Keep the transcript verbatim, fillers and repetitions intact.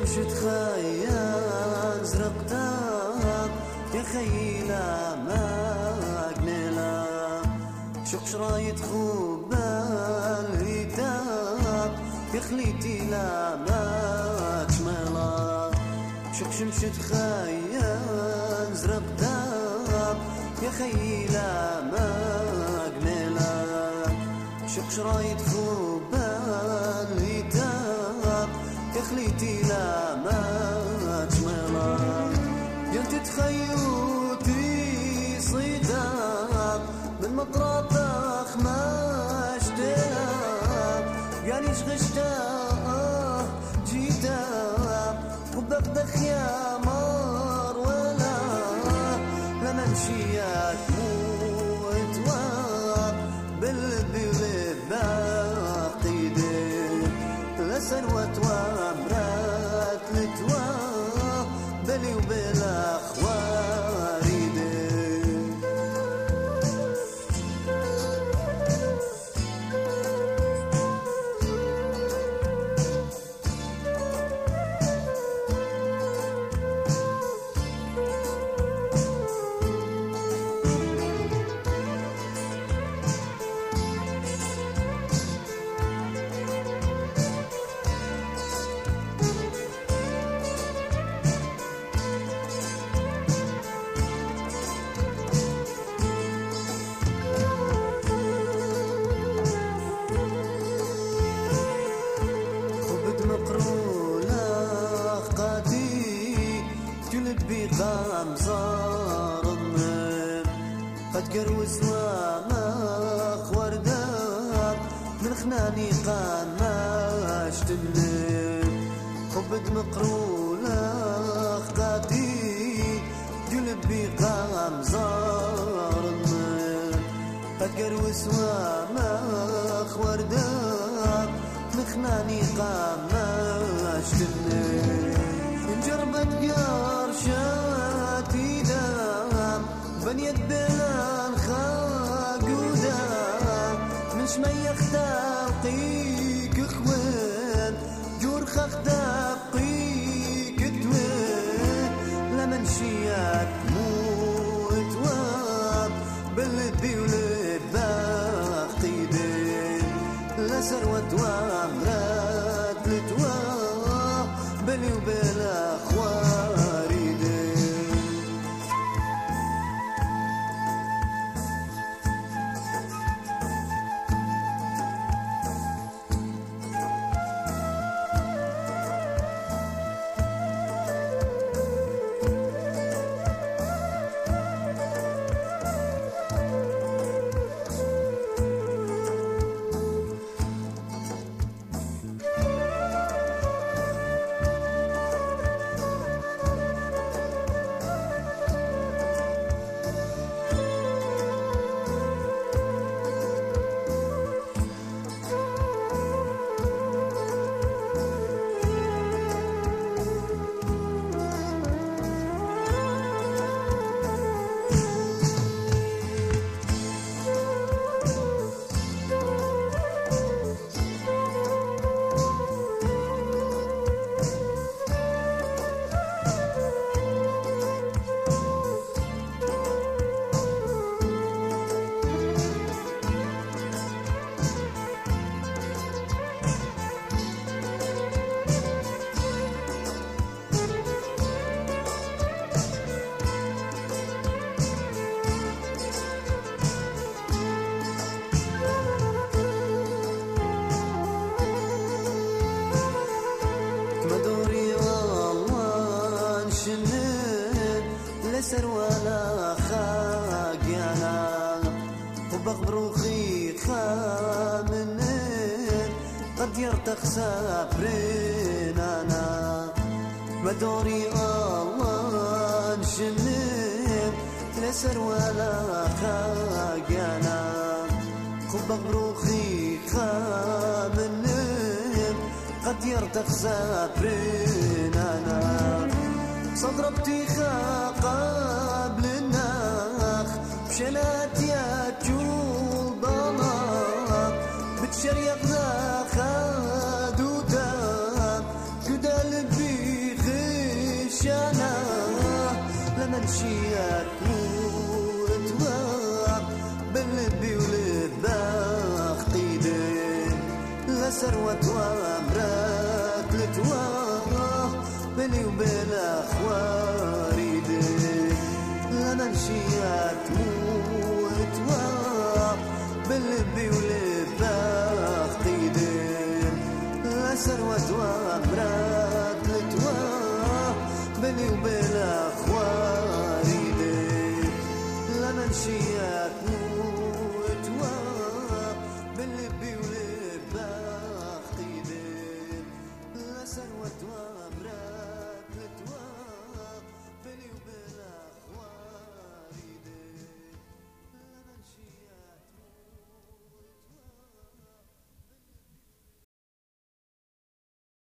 شمشة خيال زرقتك يا خيلة ما قنيلة شوق شرايط خوبال هيتاك يا خليتي لا ما تشميلة شوق شمشة خيال زرقتك يا خيلة ما قنيلة شوق شرايط خوبال هيتاك يا خليتي لا ما تشميلة يا انت تخيوتي صيداك من مطرطخ ما اشتاك قاليش غشتاك جيتاك وبقدخ يا مار ولا لما نشيك موت واب بالبي باقي ديك لا سروت وامرات لتوا بلي وبلا خواري ديك بقام صارم قد قروس ومخ ورداب من خناني قام ما اشتنم خبد مقرولة قاتي قلبي قام صارم قد قروس ومخ ورداب من خناني قام ما اشتنم انجربت قار شاتي دام بنيت بلان خاق ودام من شميخ داقيك اخوان جور خاق داقيك دوين لمن شيات موت واب بالبي ولباقي دين لا سروت وامرات لتواب بلي وبلا خواري دين لسر ولا خاقيانا وبغبروخي خامنين قد يرتخ سابرين انا مدوري الله نشنين لسر ولا خاقيانا وبغبروخي خامنين قد يرتخ سابرين انا صدربتي قبل الناخ بشنات يا جول ضلاق بتشريق ذا خادو دام قد قلبي منشيات وتواق باللبي ولباخ قيدين لا سروة وامرات لتواق بلي وبلا خواريدين لا منشيات وتواق باللبي ولباخ قيدين لا سروة وامرات لتواق بلي وبلا خواريدين لا منشيات